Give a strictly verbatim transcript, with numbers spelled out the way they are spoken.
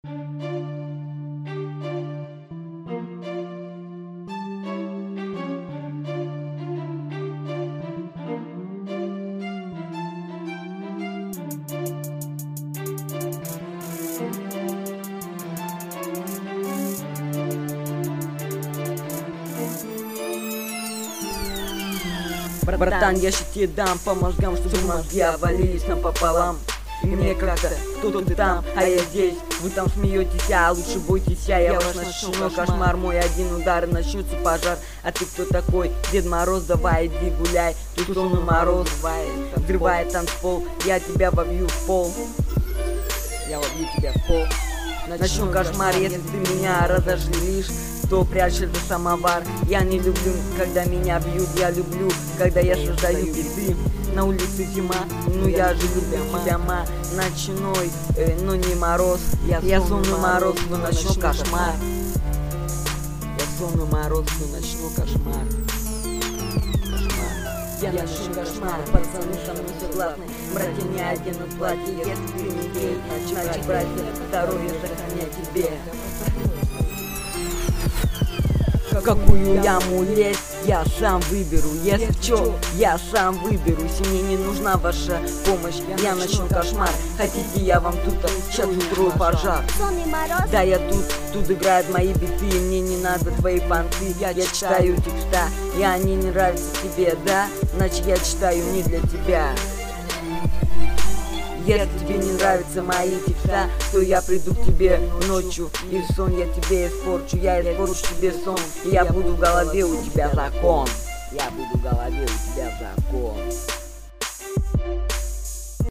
Братан, я щит тебе дам по мозгам, чтобы мозги обвалились напополам. И мне как-то, кто ты там, а я здесь. Вы там смеетесь, а лучше бойтесь, я, я ваш ночной кошмар. Мой один удар, и начнется пожар. А ты кто такой? Дед Мороз, давай иди гуляй. Тут сонный мороз взрывает танцпол. Я тебя вобью в пол. Я вобью тебя в пол. Ночной кошмар, если ты меня разожлишь, то прячешь за самовар. Я не люблю, когда меня бьют, я люблю, когда я создаю беды. На улице зима, ну я же люблю тебя, ма. Ночной, э, но не мороз. Я, я сонный мороз, но ночной кошмар. Я сонный мороз, но ночной кошмар. Кошмар. Я ночной кошмар, пацаны со мной согласны. Братья не оденут платье, если ты не гей, значит, братья, здоровье сохраняй тебе. Какую яму лезть, я сам выберу. Если чё, я сам выберусь. И мне не нужна ваша помощь, я ночной кошмар. Хотите, я вам тут сейчас устрою пожар? Да, я тут, тут играют мои биты. Мне не надо твои понты. Я, я читаю текста, и они не нравятся тебе, да? Значит, я читаю не для тебя. Если тебе не нравятся мои текста, то я приду к тебе ночью, и в сон я тебе испорчу. Я испорчу тебе сон, и я буду в голове у тебя закон. Я буду в голове у тебя закон.